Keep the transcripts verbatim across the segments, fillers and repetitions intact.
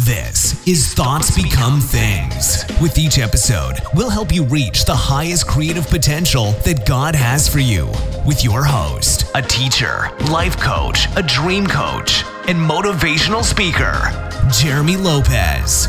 This is Thoughts Become Things. With each episode, we'll help you reach the highest creative potential that God has for you. With your host, a teacher, life coach, a dream coach, and motivational speaker, Jeremy Lopez.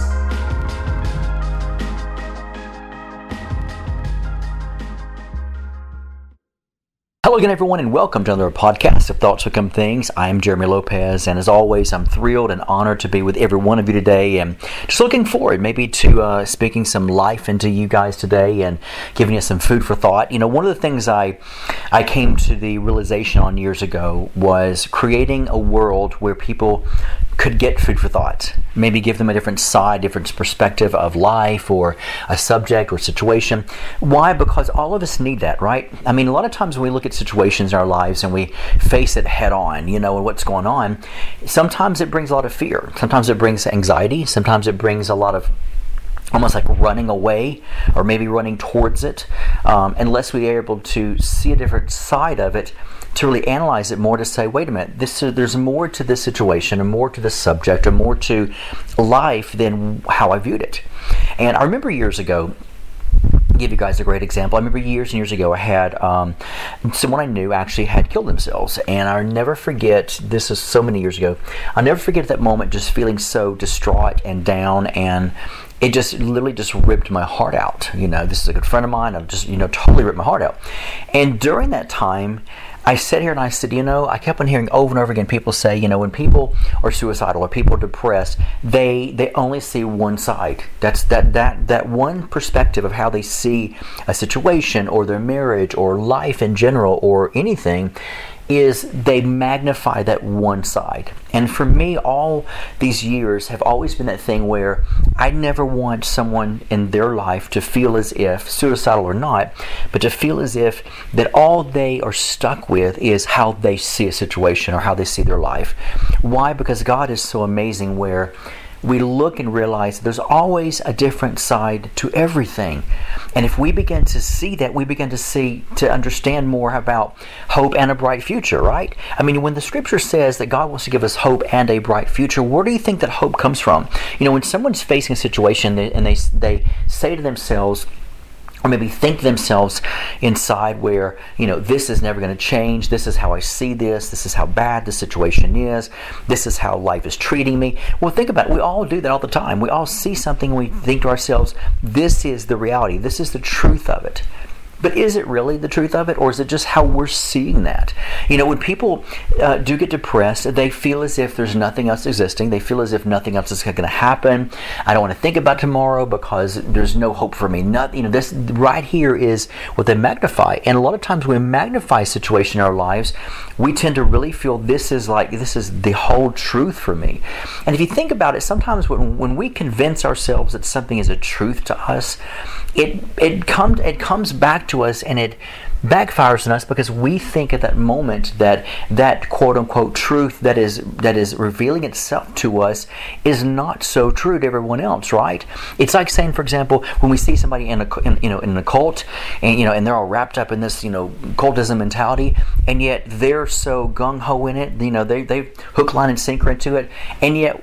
Hello again, everyone, and welcome to another podcast of Thoughts Become Things. I am Jeremy Lopez, and as always, I'm thrilled and honored to be with every one of you today, and just looking forward maybe to uh, speaking some life into you guys today and giving you some food for thought. You know, one of the things I I came to the realization on years ago was creating a world where people could get food for thought. Maybe give them a different side, different perspective of life or a subject or situation. Why? Because all of us need that, right? I mean, a lot of times when we look at situations in our lives and we face it head on, you know, and what's going on, sometimes it brings a lot of fear. Sometimes it brings anxiety. Sometimes it brings a lot of almost like running away or maybe running towards it, um, unless we are able to see a different side of it, to really analyze it more, to say, wait a minute, this uh, there's more to this situation and more to this subject or more to life than how I viewed it. And I remember years ago, I'll give you guys a great example. I remember years and years ago I had um, someone I knew actually had killed themselves, and I'll never forget, this is so many years ago, I'll never forget that moment, just feeling so distraught and down, and it just literally just ripped my heart out. You know, this is a good friend of mine. I just, you know, totally ripped my heart out. And during that time, I sat here and I said, you know, I kept on hearing over and over again people say, you know, when people are suicidal or people are depressed, they they only see one side. That's that that that one perspective of how they see a situation or their marriage or life in general or anything, is they magnify that one side. And for me, all these years have always been that thing where I never want someone in their life to feel as if, suicidal or not, but to feel as if that all they are stuck with is how they see a situation or how they see their life. Why? Because God is so amazing where we look and realize there's always a different side to everything. And if we begin to see that, we begin to see, to understand more about hope and a bright future, right? I mean, when the scripture says that God wants to give us hope and a bright future, where do you think that hope comes from? You know, when someone's facing a situation and they they say to themselves, or maybe think themselves inside where, you know, this is never going to change, this is how I see this, this is how bad the situation is, this is how life is treating me. Well, think about it. We all do that all the time. We all see something and we think to ourselves, this is the reality, this is the truth of it. But is it really the truth of it, or is it just how we're seeing that? You know, when people uh, do get depressed, they feel as if there's nothing else existing. They feel as if nothing else is going to happen. I don't want to think about tomorrow because there's no hope for me. Not, you know, this right here is what they magnify. And a lot of times when we magnify a situation in our lives, we tend to really feel this is like, this is the whole truth for me. And if you think about it, sometimes when, when we convince ourselves that something is a truth to us, it it comes it comes back to us and it backfires on us, because we think at that moment that that quote-unquote truth that is that is revealing itself to us is not so true to everyone else, right? It's like saying, for example, when we see somebody in a in, you know in a cult, and you know and they're all wrapped up in this you know cultism mentality, and yet they're so gung-ho in it, you know they they hook, line, and sinker into it, and yet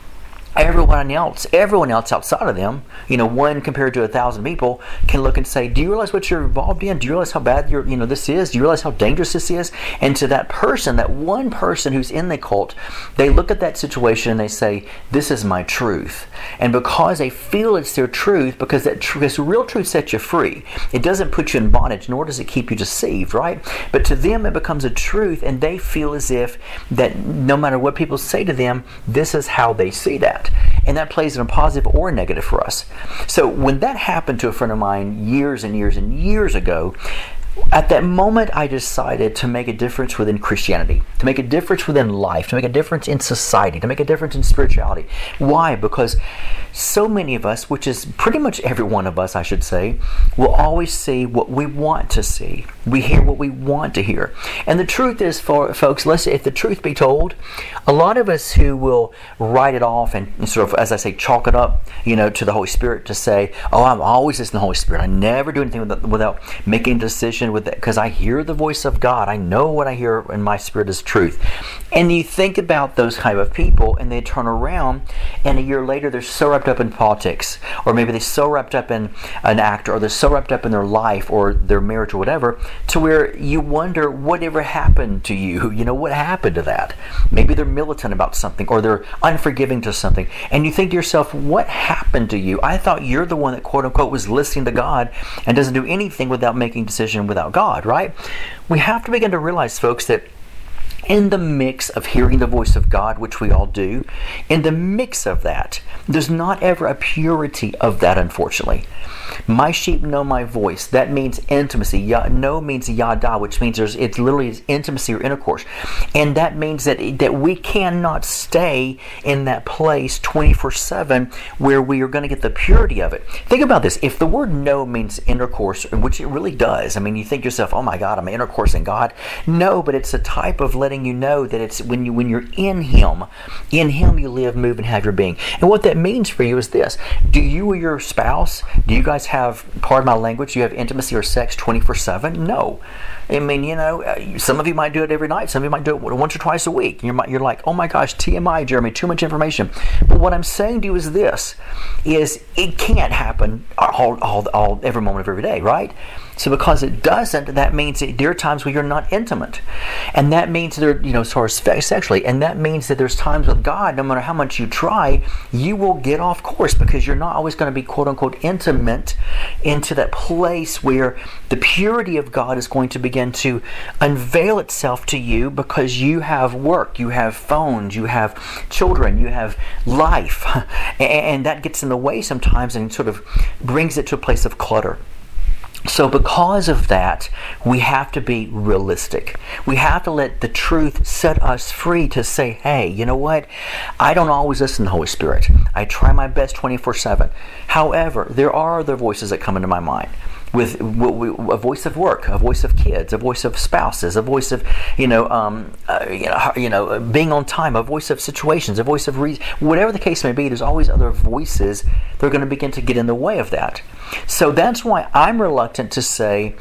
Everyone else, everyone else outside of them, you know, one compared to a thousand people, can look and say, "Do you realize what you're involved in? Do you realize how bad you're, you know, this is? Do you realize how dangerous this is?" And to that person, that one person who's in the cult, they look at that situation and they say, "This is my truth." And because they feel it's their truth, because that tr- because real truth sets you free. It doesn't put you in bondage, nor does it keep you deceived, right? But to them, it becomes a truth, and they feel as if that no matter what people say to them, this is how they see that. And that plays in a positive or a negative for us. So when that happened to a friend of mine years and years and years ago, at that moment, I decided to make a difference within Christianity, to make a difference within life, to make a difference in society, to make a difference in spirituality. Why? Because so many of us, which is pretty much every one of us, I should say, will always see what we want to see. We hear what we want to hear. And the truth is, for folks, let's, if the truth be told, a lot of us who will write it off and sort of, as I say, chalk it up, you know, to the Holy Spirit, to say, "Oh, I'm always listening to the Holy Spirit. I never do anything without, without making a decision with it, because I hear the voice of God. I know what I hear in my spirit is truth." And you think about those kind of people, and they turn around and a year later they're so wrapped up in politics, or maybe they're so wrapped up in an actor, or they're so wrapped up in their life or their marriage or whatever, to where you wonder whatever happened to you. You know, what happened to that? Maybe they're militant about something, or they're unforgiving to something, and you think to yourself, what happened to you? I thought you're the one that quote unquote was listening to God and doesn't do anything without making a decision without God, right? We have to begin to realize, folks, that in the mix of hearing the voice of God, which we all do, in the mix of that, there's not ever a purity of that, unfortunately. My sheep know my voice. That means intimacy. Ya, know means yada, which means there's it's literally intimacy or intercourse. And that means that, that we cannot stay in that place twenty-four seven where we are going to get the purity of it. Think about this. If the word know means intercourse, which it really does, I mean, you think to yourself, oh my God, I'm intercoursing God. No, but it's a type of letting you know that it's when you when you're in Him, in Him you live, move, and have your being. And what that means for you is this: do you or your spouse, do you guys have, pardon my language, do you have intimacy or sex twenty-four seven? No. I mean, you know, some of you might do it every night. Some of you might do it once or twice a week. You're, you're like, oh my gosh, T M I, Jeremy, too much information. But what I'm saying to you is this, is it can't happen all, all, all every moment of every day, right? So because it doesn't, that means that there are times where you're not intimate. And that means there, you know, as far as sexually, and that means that there's times with God, no matter how much you try, you will get off course because you're not always going to be quote unquote intimate into that place where the purity of God is going to begin to unveil itself to you because you have work, you have phones, you have children, you have life. And that gets in the way sometimes and sort of brings it to a place of clutter. So because of that, we have to be realistic. We have to let the truth set us free to say, hey, you know what? I don't always listen to the Holy Spirit. I try my best twenty-four seven. However, there are other voices that come into my mind. With a voice of work, a voice of kids, a voice of spouses, a voice of, you know, um, uh, you know, you know, being on time, a voice of situations, a voice of reason, whatever the case may be. There's always other voices that are going to begin to get in the way of that. So that's why I'm reluctant to say.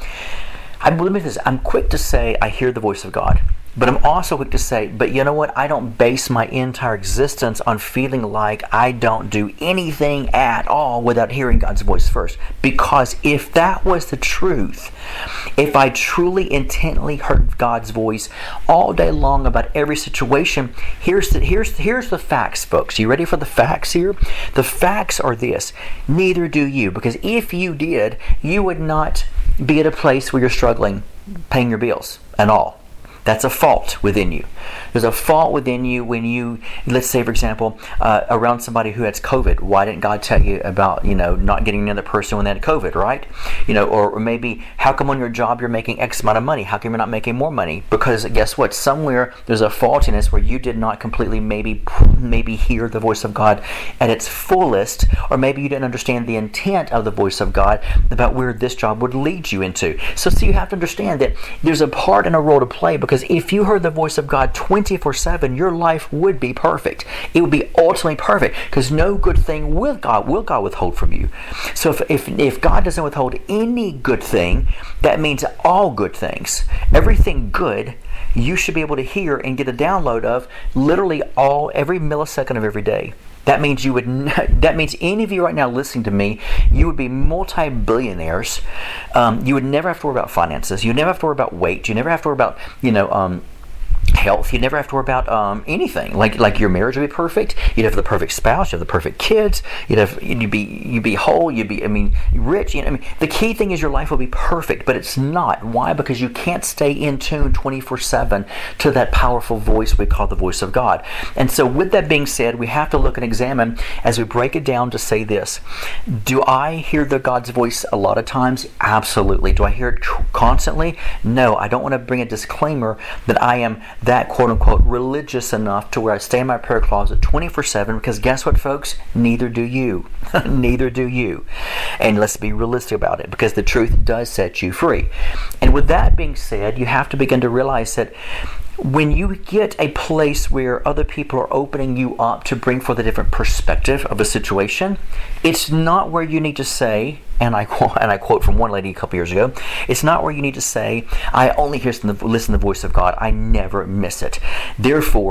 I believe this. I'm quick to say I hear the voice of God. But I'm also quick to say, but you know what? I don't base my entire existence on feeling like I don't do anything at all without hearing God's voice first. Because if that was the truth, if I truly intently heard God's voice all day long about every situation, here's the, here's, here's the facts, folks. You ready for the facts here? The facts are this. Neither do you. Because if you did, you would not be at a place where you're struggling paying your bills and all. That's a fault within you. There's a fault within you when you, let's say, for example, uh, around somebody who has COVID. Why didn't God tell you about, you know, not getting another person when they had COVID, right? You know, or, or maybe, how come on your job you're making X amount of money? How come you're not making more money? Because guess what? Somewhere there's a faultiness where you did not completely maybe maybe hear the voice of God at its fullest, or maybe you didn't understand the intent of the voice of God about where this job would lead you into. So, so you have to understand that there's a part and a role to play, because if you heard the voice of God twenty-four seven, your life would be perfect. It would be ultimately perfect, because no good thing will God will God withhold from you. So if, if if God doesn't withhold any good thing, that means all good things. Everything good you should be able to hear and get a download of literally all every millisecond of every day. That means you would. That means any of you right now listening to me, you would be multi-billionaires. Um, you would never have to worry about finances. You never have to worry about weight. You never have to worry about, you know, um, health. You never have to worry about um, anything. Like like your marriage would be perfect. You'd have the perfect spouse. You have the perfect kids. You'd have you'd be you'd be whole. You'd be I mean rich. You know, I mean the key thing is your life will be perfect, but it's not. Why? Because you can't stay in tune twenty-four seven to that powerful voice we call the voice of God. And so, with that being said, we have to look and examine as we break it down to say this: do I hear the God's voice a lot of times? Absolutely. Do I hear it constantly? No. I don't want to bring a disclaimer that I am that quote-unquote religious enough to where I stay in my prayer closet twenty-four seven, because guess what, folks? Neither do you. Neither do you. And let's be realistic about it, because the truth does set you free. And with that being said, you have to begin to realize that when you get a place where other people are opening you up to bring forth a different perspective of a situation, it's not where you need to say, and I quote, and I quote from one lady a couple years ago, it's not where you need to say, I only hear listen to the voice of God. I never miss it. Therefore,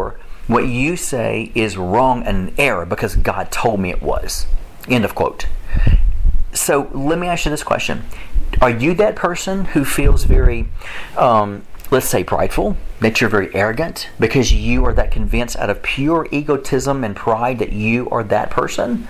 What you say is wrong and an error because God told me it was. End of quote. So let me ask you this question. Are you that person who feels very, um, let's say, prideful, that you're very arrogant because you are that convinced out of pure egotism and pride that you are that person?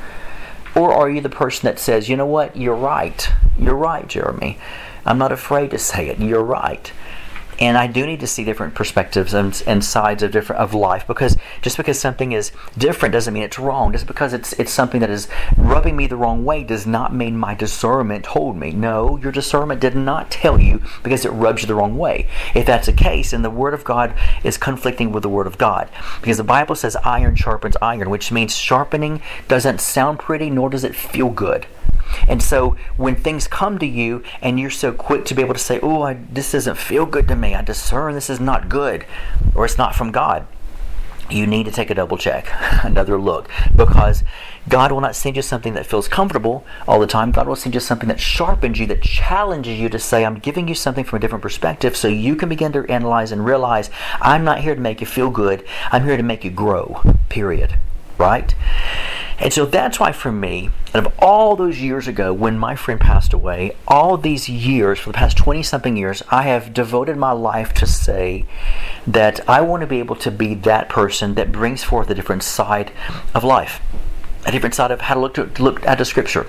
Or are you the person that says, you know what, you're right. You're right, Jeremy. I'm not afraid to say it. You're right. And I do need to see different perspectives and, and sides of different of life, because just because something is different doesn't mean it's wrong. Just because it's it's something that is rubbing me the wrong way does not mean my discernment told me. No, your discernment did not tell you because it rubs you the wrong way. If that's the case, then the Word of God is conflicting with the Word of God. Because the Bible says iron sharpens iron, which means sharpening doesn't sound pretty, nor does it feel good. And so when things come to you and you're so quick to be able to say, oh, I, this doesn't feel good to me, I discern this is not good, or it's not from God, you need to take a double check, another look, because God will not send you something that feels comfortable all the time. God will send you something that sharpens you, that challenges you to say, I'm giving you something from a different perspective so you can begin to analyze and realize, I'm not here to make you feel good, I'm here to make you grow, period. Right? And so that's why for me, out of all those years ago when my friend passed away, all these years, for the past twenty-something years, I have devoted my life to say that I want to be able to be that person that brings forth a different side of life, a different side of how to look, to, to look at the Scripture,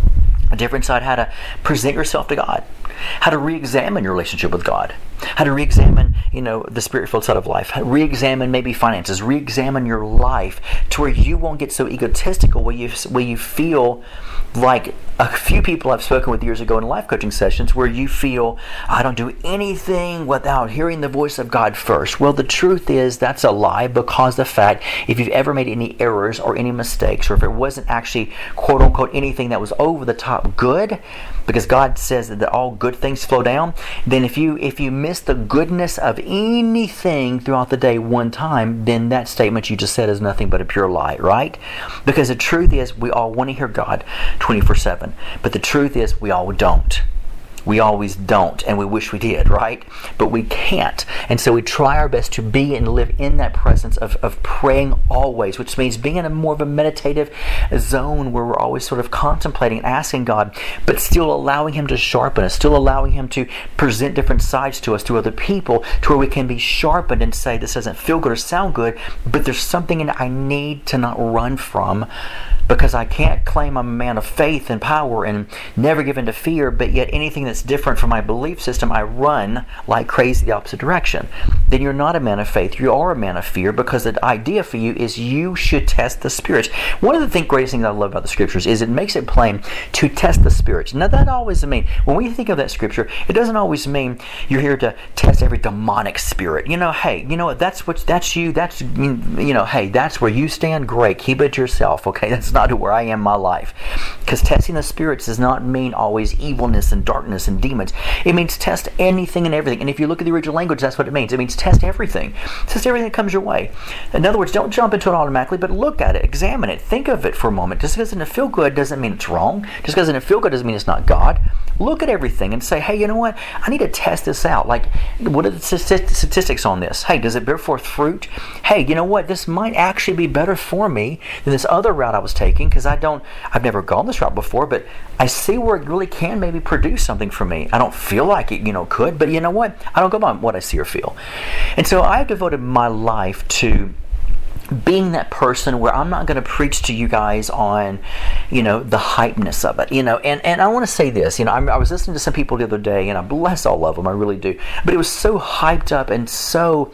a different side how to present yourself to God, how to re-examine your relationship with God, how to re-examine, you know, the spirit-filled side of life, how to re-examine maybe finances, re-examine your life to where you won't get so egotistical, where you where you feel like a few people I've spoken with years ago in life coaching sessions, where you feel, I don't do anything without hearing the voice of God first. Well, the truth is that's a lie, because the fact, if you've ever made any errors or any mistakes, or if it wasn't actually quote-unquote anything that was over the top good, because God says that all good things flow down, then if you if you miss the goodness of anything throughout the day one time, then that statement you just said is nothing but a pure lie, right? Because the truth is we all want to hear God twenty-four seven, but the truth is we all don't. We always don't, and we wish we did, right? But we can't. And so we try our best to be and live in that presence of, of praying always, which means being in a more of a meditative zone where we're always sort of contemplating and asking God, but still allowing Him to sharpen us, still allowing Him to present different sides to us, to other people, to where we can be sharpened and say, this doesn't feel good or sound good, but there's something in it I need to not run from, because I can't claim I'm a man of faith and power and never give in to fear, but yet anything that's different from my belief system, I run like crazy the opposite direction. Then you're not a man of faith. You are a man of fear, because the idea for you is you should test the spirits. One of the think, greatest things I love about the Scriptures is it makes it plain to test the spirits. Now that always means, when we think of that Scripture, it doesn't always mean you're here to test every demonic spirit. You know, hey, you know what, that's what, that's you, that's, you know, hey, that's where you stand, great, keep it yourself, okay? That's not where I am in my life. Because testing the spirits does not mean always evilness and darkness and demons. It means test anything and everything. And if you look at the original language, that's what it means. It means test everything. Test everything that comes your way. In other words, don't jump into it automatically, but look at it, examine it, think of it for a moment. Just because it doesn't feel good doesn't mean it's wrong. Just because it doesn't feel good doesn't mean it's not God. Look at everything and say, hey, you know what? I need to test this out. Like, what are the statistics on this? Hey, does it bear forth fruit? Hey, you know what? This might actually be better for me than this other route I was taking, because I don't, I've never gone this route before, but I see where it really can maybe produce something for me. I don't feel like it, you know, could, but you know what? I don't go by what I see or feel. And so I've devoted my life to being that person where I'm not going to preach to you guys on, you know, the hypeness of it, you know, and, and I want to say this, you know, I, I was listening to some people the other day, and I bless all of them, I really do, but it was so hyped up and so,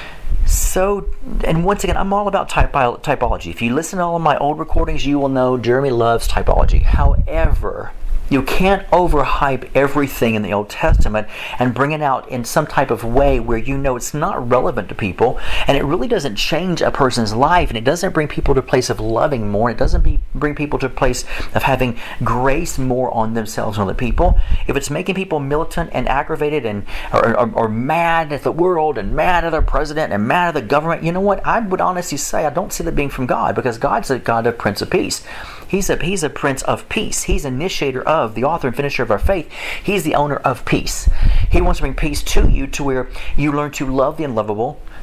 so, and once again, I'm all about typo, typology. If you listen to all of my old recordings, you will know Jeremy loves typology. However, you can't overhype everything in the Old Testament and bring it out in some type of way where you know it's not relevant to people, and it really doesn't change a person's life, and it doesn't bring people to a place of loving more, and it doesn't be, bring people to a place of having grace more on themselves and other people. If it's making people militant and aggravated and or, or, or mad at the world and mad at their president and mad at the government, you know what? I would honestly say I don't see that being from God, because God's a God of Prince of Peace. He's a He's a Prince of Peace. He's initiator of, the author and finisher of our faith. He's the owner of peace. He wants to bring peace to you, to where you learn to love the unlovable,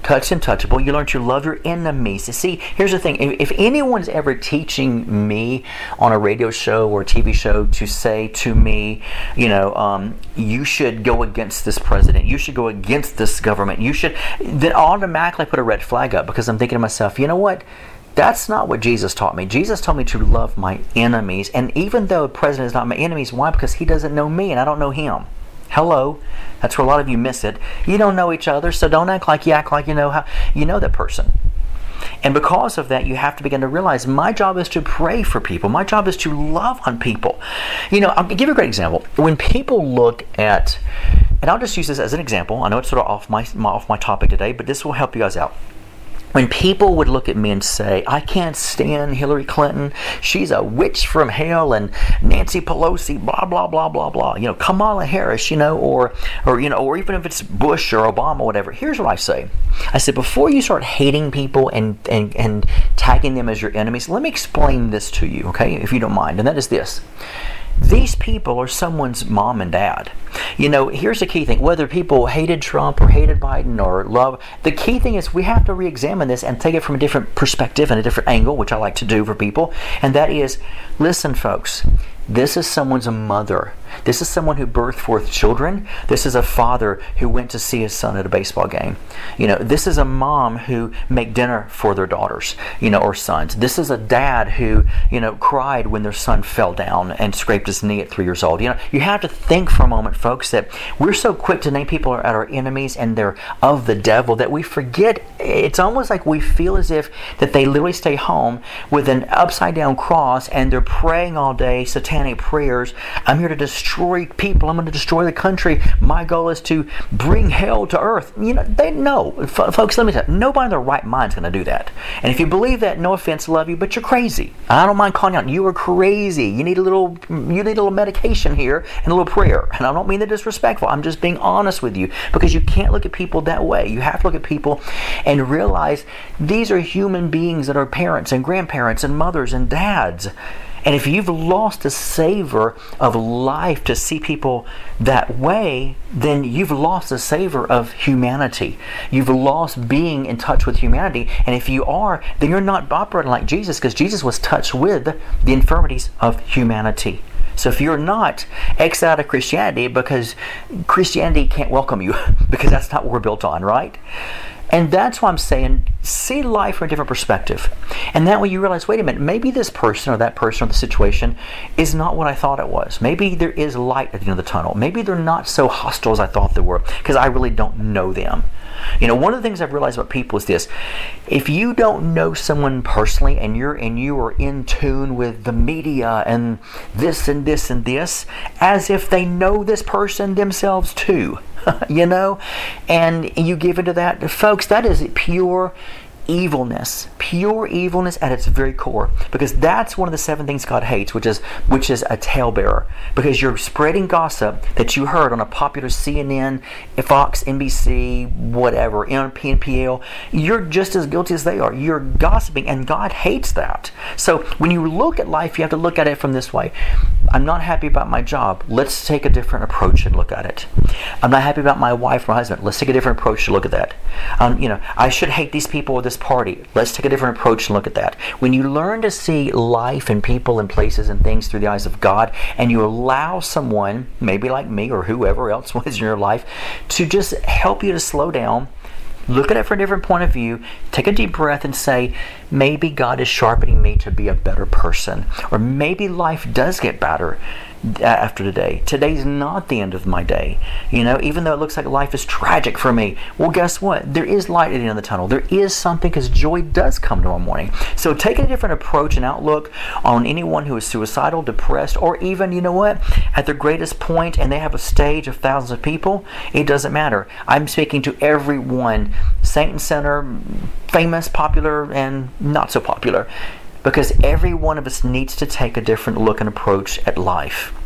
touch and touchable. You learn to love your enemies. See, here's the thing. If, if anyone's ever teaching me on a radio show or a T V show to say to me, you know, um, you should go against this president, you should go against this government, you should, then automatically put a red flag up, because I'm thinking to myself, you know what? That's not what Jesus taught me. Jesus told me to love my enemies. And even though the president is not my enemy, why? Because he doesn't know me and I don't know him. Hello. That's where a lot of you miss it. You don't know each other, so don't act like you act like you know how you know that person. And because of that, you have to begin to realize my job is to pray for people. My job is to love on people. You know, I'll give you a great example. When people look at, and I'll just use this as an example. I know it's sort of off my, my off my topic today, but this will help you guys out. When people would look at me and say, I can't stand Hillary Clinton, she's a witch from hell, and Nancy Pelosi, blah, blah, blah, blah, blah, you know, Kamala Harris, you know, or, or, you know, or even if it's Bush or Obama or whatever, here's what I say. I said, before you start hating people and, and, and tagging them as your enemies, let me explain this to you, okay, if you don't mind, and that is this. These people are someone's mom and dad. You know, here's the key thing. Whether people hated Trump or hated Biden or love, the key thing is we have to re-examine this and take it from a different perspective and a different angle, which I like to do for people. And that is, listen, folks, this is someone's mother. This is someone who birthed forth children. This is a father who went to see his son at a baseball game. You know, this is a mom who make dinner for their daughters, you know, or sons. This is a dad who, you know, cried when their son fell down and scraped his knee at three years old. You know, you have to think for a moment, folks, that we're so quick to name people as our enemies and they're of the devil that we forget. It's almost like we feel as if that they literally stay home with an upside down cross and they're praying all day, satanic prayers. I'm here to destroy people. I'm going to destroy the country. My goal is to bring hell to earth. You know, they know. F- folks, let me tell you, nobody in their right mind is going to do that. And if you believe that, no offense, love you, but you're crazy. I don't mind calling you out. You are crazy. You need a little, you need a little medication here and a little prayer. And I don't mean that disrespectful. I'm just being honest with you, because you can't look at people that way. You have to look at people and realize these are human beings that are parents and grandparents and mothers and dads. And if you've lost the savor of life to see people that way, then you've lost the savor of humanity. You've lost being in touch with humanity. And if you are, then you're not operating like Jesus, because Jesus was touched with the infirmities of humanity. So if you're not, exit out of Christianity, because Christianity can't welcome you, because that's not what we're built on, right? And that's why I'm saying, see life from a different perspective. And that way you realize, wait a minute, maybe this person or that person or the situation is not what I thought it was. Maybe there is light at the end of the tunnel. Maybe they're not so hostile as I thought they were, because I really don't know them. You know, one of the things I've realized about people is this. If you don't know someone personally and you're and you are in tune with the media and this and this and this, as if they know this person themselves too, you know, and you give into that, folks, that is pure evilness, pure evilness at its very core, because that's one of the seven things God hates, which is which is a talebearer, because you're spreading gossip that you heard on a popular C N N, Fox, N B C, whatever, N P N P L. You're just as guilty as they are. You're gossiping, and God hates that. So when you look at life, you have to look at it from this way. I'm not happy about my job. Let's take a different approach and look at it. I'm not happy about my wife or my husband. Let's take a different approach to look at that. Um, you know, I should hate these people or this party. Let's take a different approach and look at that. When you learn to see life and people and places and things through the eyes of God, and you allow someone, maybe like me or whoever else was in your life, to just help you to slow down, look at it from a different point of view, take a deep breath and say, maybe God is sharpening me to be a better person. Or maybe life does get better after today. Today's not the end of my day. You know, even though it looks like life is tragic for me, well, guess what? There is light at the end of the tunnel. There is something, because joy does come tomorrow morning. So take a different approach and outlook on anyone who is suicidal, depressed, or even, you know what, at their greatest point and they have a stage of thousands of people. It doesn't matter. I'm speaking to everyone, saint and sinner, famous, popular, and not so popular. Because every one of us needs to take a different look and approach at life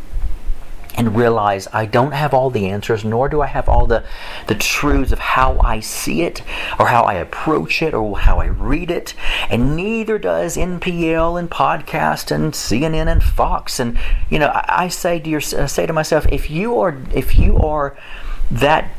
and realize I don't have all the answers, nor do I have all the, the truths of how I see it or how I approach it or how I read it. And neither does N P L and podcast and C N N and Fox. And, you know, I, I say to your, I say to myself, if you are, if you are that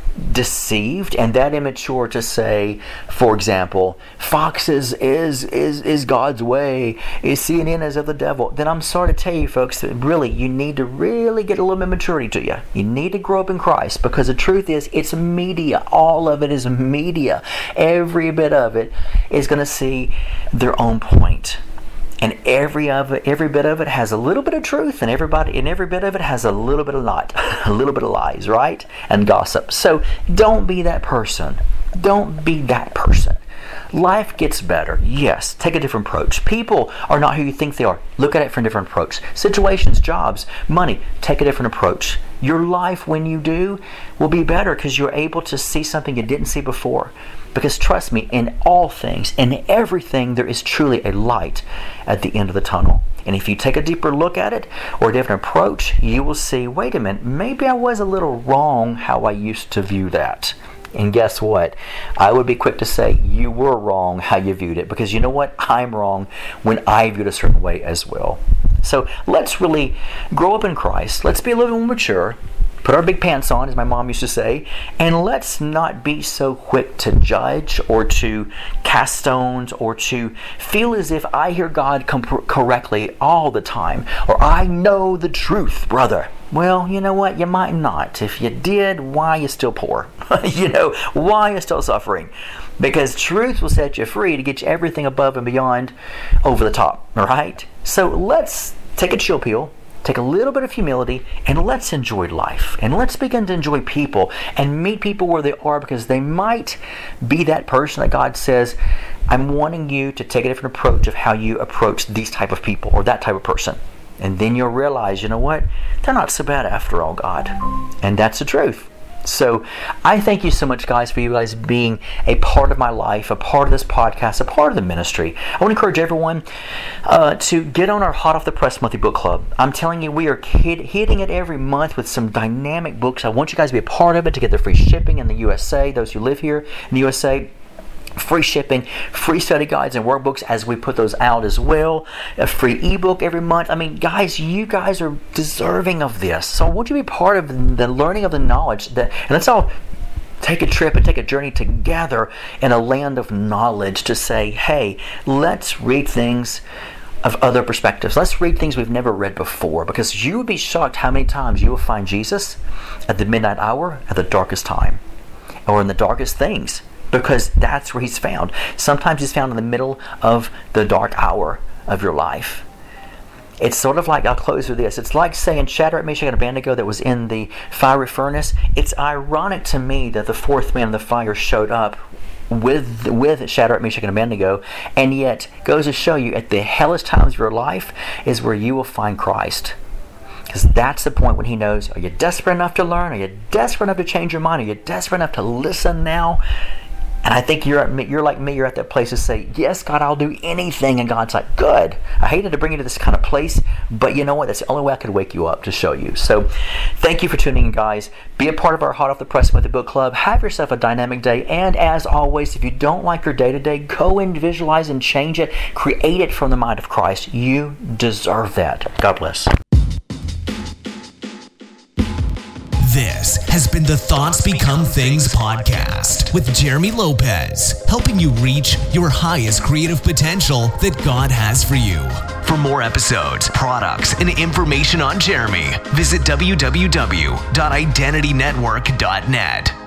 deceived and that immature to say, for example, Fox is is is, is God's way, is C N N is of the devil, then I'm sorry to tell you folks that really you need to really get a little bit of maturity to you. You need to grow up in Christ, because the truth is it's media. All of it is media. Every bit of it is going to see their own point. And every of it, every bit of it has a little bit of truth, and everybody, and every bit of it has a little bit of not, a little bit of lies, right? And gossip. So don't be that person. Don't be that person. Life gets better. Yes, take a different approach. People are not who you think they are. Look at it from a different approach. Situations, jobs, money, take a different approach. Your life, when you do, will be better because you're able to see something you didn't see before. Because trust me, in all things, in everything, there is truly a light at the end of the tunnel. And if you take a deeper look at it or a different approach, you will see, wait a minute, maybe I was a little wrong how I used to view that. And guess what? I would be quick to say you were wrong how you viewed it, because you know what? I'm wrong when I viewed a certain way as well. So let's really grow up in Christ. Let's be a little more mature. Put our big pants on, as my mom used to say, and let's not be so quick to judge or to cast stones or to feel as if I hear God come correctly all the time, or I know the truth, brother. Well, you know what? You might not. If you did, why are you still poor? You know, why are you still suffering? Because truth will set you free to get you everything above and beyond over the top, all right? So let's take a chill pill. Take a little bit of humility, and let's enjoy life. And let's begin to enjoy people and meet people where they are, because they might be that person that God says, I'm wanting you to take a different approach of how you approach these type of people or that type of person. And then you'll realize, you know what? They're not so bad after all, God. And that's the truth. So I thank you so much, guys, for you guys being a part of my life, a part of this podcast, a part of the ministry. I want to encourage everyone uh, to get on our Hot Off the Press Monthly Book Club. I'm telling you, we are hit, hitting it every month with some dynamic books. I want you guys to be a part of it, to get the free shipping in the U S A, those who live here in the U S A. Free shipping, free study guides and workbooks as we put those out as well. A free ebook every month. I mean, guys, you guys are deserving of this. So I want you to be part of the learning of the knowledge that, and let's all take a trip and take a journey together in a land of knowledge to say, hey, let's read things of other perspectives. Let's read things we've never read before, because you would be shocked how many times you will find Jesus at the midnight hour, at the darkest time, or in the darkest things. Because that's where he's found. Sometimes he's found in the middle of the dark hour of your life. It's sort of like, I'll close with this. It's like saying Shadrach, Meshach, and Abednego that was in the fiery furnace. It's ironic to me that the fourth man in the fire showed up with with Shadrach, Meshach, and Abednego, and yet goes to show you at the hellish times of your life is where you will find Christ. Because that's the point when he knows, are you desperate enough to learn? Are you desperate enough to change your mind? Are you desperate enough to listen now? And I think you're at, you're like me, you're at that place to say, yes, God, I'll do anything. And God's like, good. I hated to bring you to this kind of place, but you know what? That's the only way I could wake you up, to show you. So thank you for tuning in, guys. Be a part of our Hot Off the Press Monthly Book Club. Have yourself a dynamic day. And as always, if you don't like your day-to-day, go and visualize and change it. Create it from the mind of Christ. You deserve that. God bless. This has been the Thoughts Become Things podcast with Jeremy Lopez, helping you reach your highest creative potential that God has for you. For more episodes, products, and information on Jeremy, visit w w w dot identity network dot net.